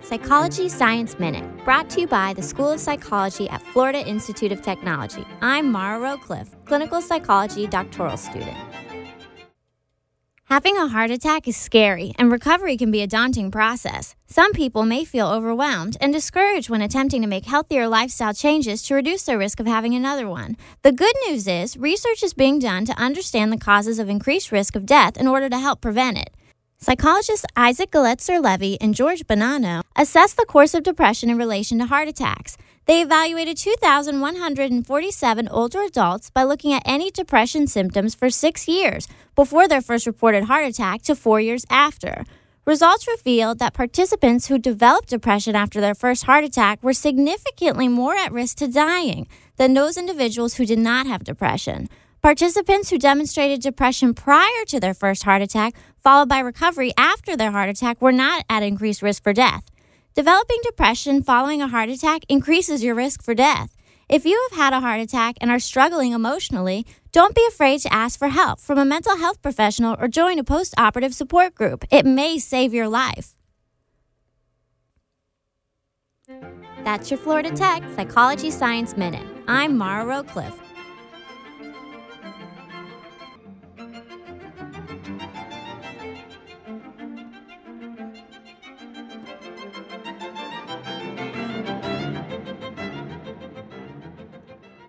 Psychology Science Minute, brought to you by the School of Psychology at Florida Institute of Technology. I'm Mara Rowcliffe, clinical psychology doctoral student. Having a heart attack is scary, and recovery can be a daunting process. Some people may feel overwhelmed and discouraged when attempting to make healthier lifestyle changes to reduce their risk of having another one. The good news is, research is being done to understand the causes of increased risk of death in order to help prevent it. Psychologists Isaac Galitzer-Levy and George Bonanno assessed the course of depression in relation to heart attacks. They evaluated 2,147 older adults by looking at any depression symptoms for 6 years before their first reported heart attack to 4 years after. Results revealed that participants who developed depression after their first heart attack were significantly more at risk to dying than those individuals who did not have depression. Participants who demonstrated depression prior to their first heart attack, followed by recovery after their heart attack, were not at increased risk for death. Developing depression following a heart attack increases your risk for death. If you have had a heart attack and are struggling emotionally, don't be afraid to ask for help from a mental health professional or join a post-operative support group. It may save your life. That's your Florida Tech Psychology Science Minute. I'm Mara Rowcliffe,